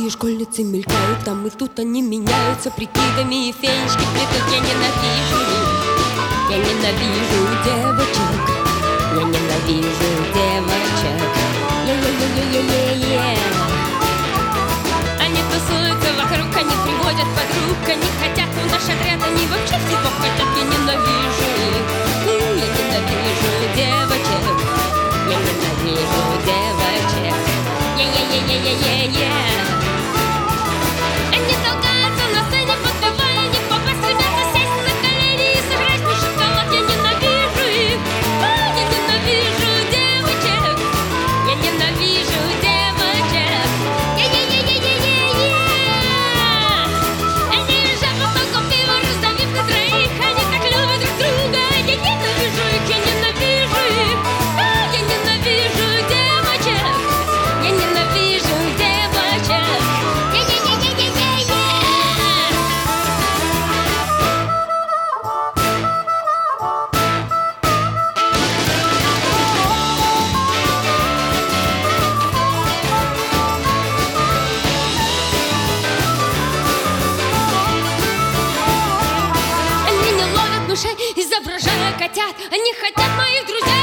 Молодые школьницы мелькают там и тут, они меняются прикидами и фенечки плетут. Я ненавижу девочек, я ненавижу девочек. Е-е-е-е-е-е. Они тусуются вокруг, они приводят подруг, они хотят в наш отряд, они вообще всего хотят. Я ненавижу их, я ненавижу девочек, я ненавижу девочек. Е-е-е-е-е-е-е. Они толкаются на сцене, подпевая, не попасть, ребята, сесть на колени и сыграть на шоколад. Я ненавижу их, я ненавижу девочек, я ненавижу девочек. Е-е-е-е-е-е-е. Они лежат под толком пива, раздавив на троих, они так любят друг друга. Я ненавижу их, я ненавижу их, я ненавижу девочек, я ненавижу девочек. Е-е-е-е-е-е-е. Они не ловят мышей, изображая котят. Они хотят моих друзей.